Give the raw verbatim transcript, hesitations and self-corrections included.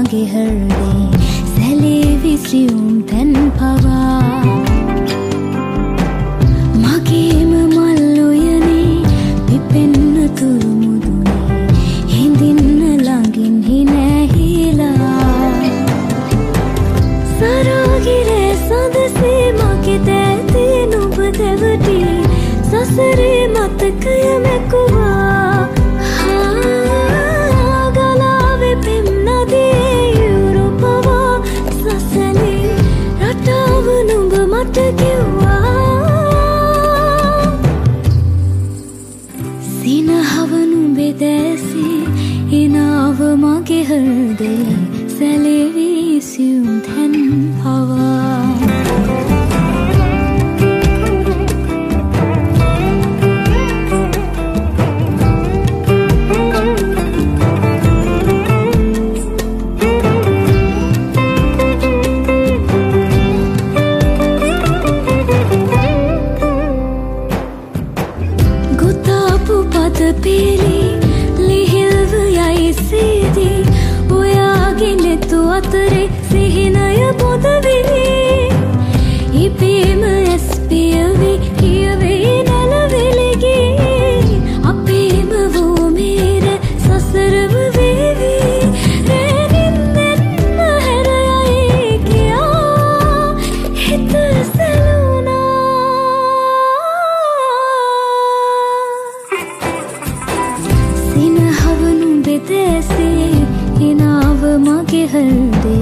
මගේ හෘදේ සැලේවි සියුම් තැන් පවා මගේම මල් උයනේ පිපෙන්න තුරු මුදුනේ හිඳින්න ළඟින් හිනැහිලා සරාගිරේ සඳසේ මගේ දැතේ නුඹ දැවටි සසරේ මතකය මැකුවා ගලාවේ පෙම් නදියේ යුරෝපවා සසලේ රටාව නුඹ මට කිව්වා සිනහව නුඹේ දැසී එනාව මගේ හෘදේ සැලෙවි සියුම් තැන් පවා පීලි ලිහිල්ව යයි සීදී ඔයාගේ නෙතු අතරේ සිහිනය පොදවිලි ඉපේම ඇස් පියවි කියවේ නැලවෙලිගේ අපේම වූමේර සසරව වේවි රැනින්නෙන්න හැරයයි කියා හිත සැලුණා සිනහව නුඹේ දැසේ එනාව මගේ හෘදේ